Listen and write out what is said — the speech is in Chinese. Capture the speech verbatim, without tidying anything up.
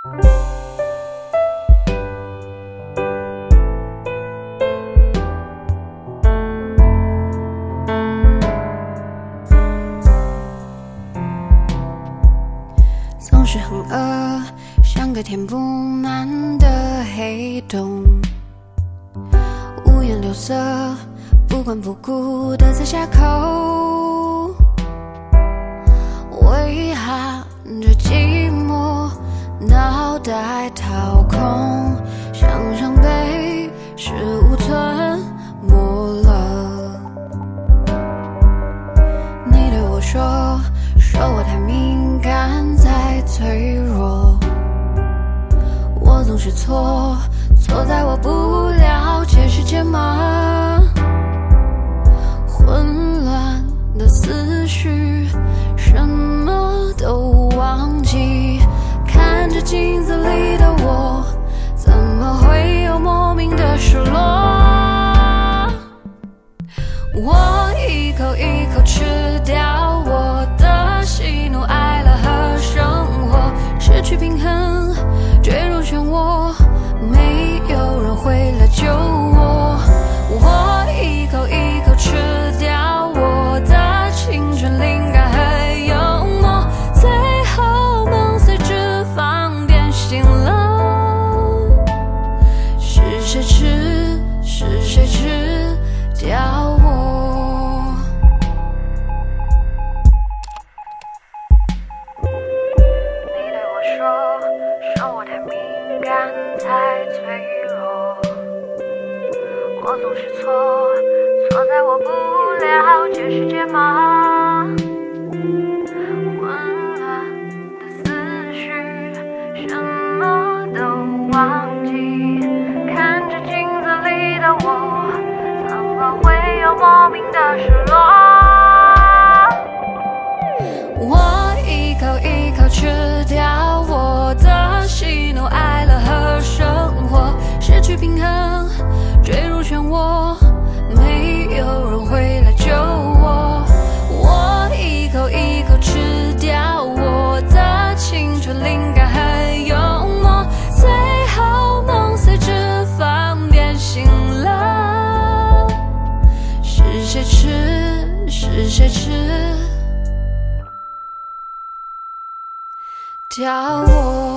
总是很饿，像个填不满的黑洞，五颜六色，不管不顾的在下口，为哈着寂寞，脑袋掏空，想象被事物吞没了。你对我说，说我太敏感，太脆弱，我总是错，错在我不了解世界吗？混乱的思绪，什么都忘记，看着镜子里的我，怎么会有莫名的失落？我一口一口吃掉我的喜怒哀乐和生活，失去平衡，坠入漩涡，没有人会来救我。我一口一口吃掉我的青春、灵感和幽默，最后梦随脂肪变形了。是谁吃，是谁吃掉我？你对我说，说我太敏感，太脆弱，我总是错，错在我不了解世界吗？混乱的思绪，什么都忘记，看着镜子里的我，怎么会有莫名的失落？我一口一口吃掉我的喜怒哀乐和生活，失去平衡，坠入漩涡，没有人会来救我。我一口一口吃掉我的青春、灵感和幽默，最后梦随脂肪变形了。是谁吃，是谁吃掉我？